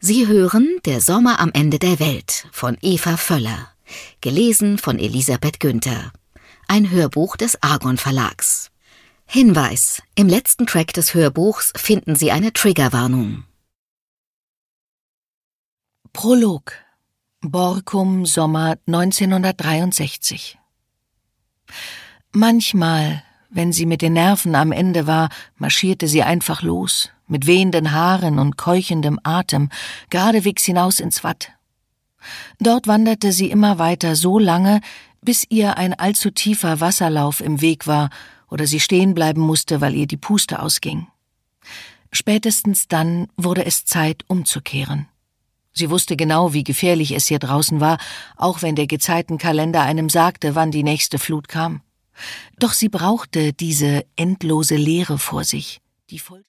Sie hören Der Sommer am Ende der Welt von Eva Völler, gelesen von Elisabeth Günther. Ein Hörbuch des Argon Verlags. Hinweis: Im letzten Track des Hörbuchs finden Sie eine Triggerwarnung. Prolog. Borkum, Sommer 1963. Manchmal, wenn sie mit den Nerven am Ende war, marschierte sie einfach los, mit wehenden Haaren und keuchendem Atem, geradewegs hinaus ins Watt. Dort wanderte sie immer weiter so lange, bis ihr ein allzu tiefer Wasserlauf im Weg war oder sie stehen bleiben musste, weil ihr die Puste ausging. Spätestens dann wurde es Zeit, umzukehren. Sie wusste genau, wie gefährlich es hier draußen war, auch wenn der Gezeitenkalender einem sagte, wann die nächste Flut kam. Doch sie brauchte diese endlose Leere vor sich, die